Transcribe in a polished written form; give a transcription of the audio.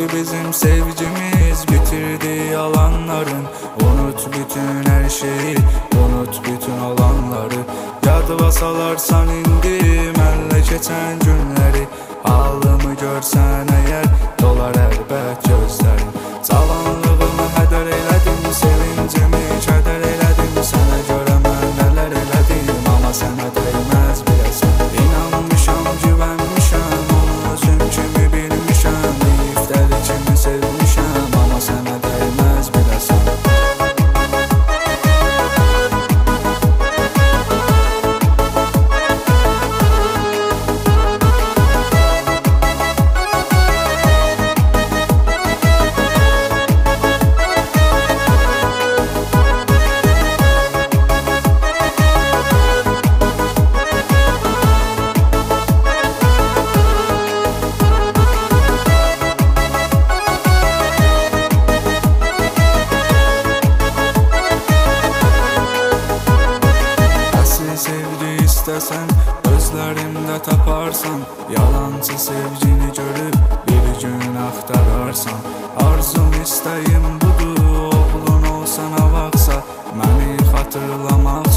bizim sevgimiz, bitirdi yalanların. Unut bütün her şeyi, unut bütün olanları. Yadıma salarsan indi mənlə keçən günləri. Halımı görsən əgər, dolar əlbət gözlərim. Cavanlığımı hədər elədim, sevincimi kədər elədim. Sənə görə mən nələr elədim, amma sənə dəyməz biləsən. İnanmışam, güvənmişəm, onu özüm kimi bilmişəm. Heyifləri kimi sevmişəm, amma sənə dəyməz biləsən. Sevgi istəsən, özlərində taparsan. Yalancı sevgini görüb bir gün axtararsan. Arzum istəyim budur, oğlun olsan avaqsa, məni xatırlamaq